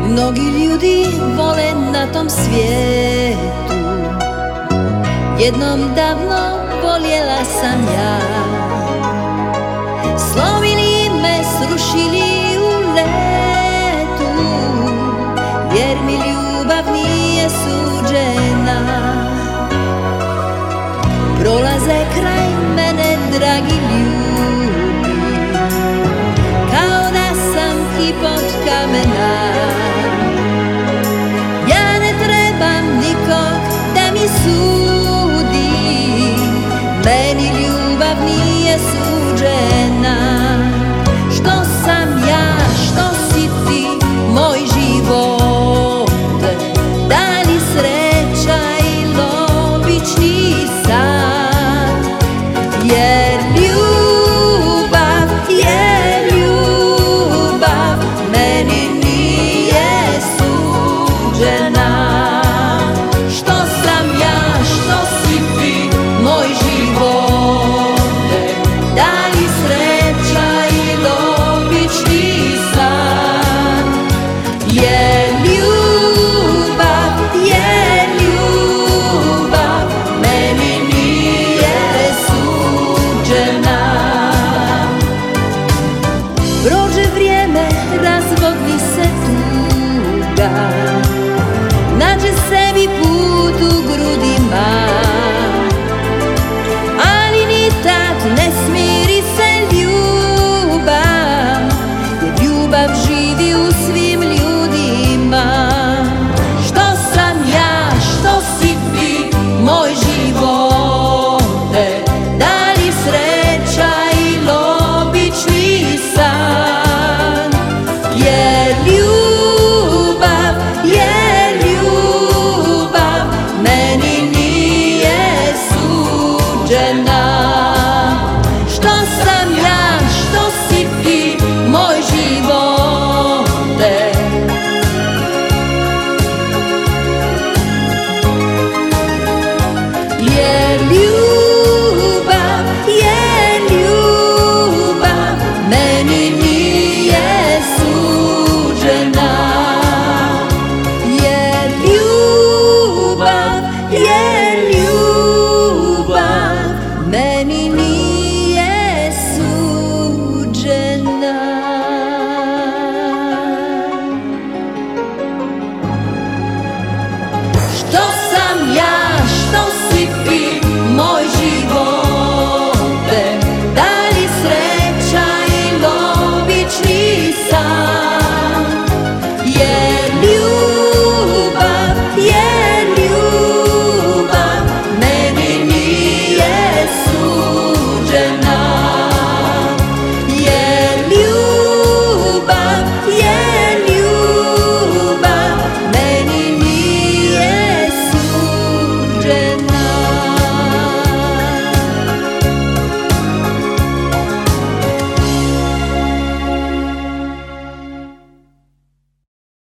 Mnogi ljudi vole na tom svijetu, jednom davno voljela sam ja. Slovili me, srušili u letu, jer mi ljubav nije suđena. Prolaze kraj mene dragi ljudi, kao da sam kipot kamena. Ja ne trebam nikog da mi sudi, meni ljubav nije suđena. Što sam ja, što si ti, moj živote, da li sreća ili obični san, jer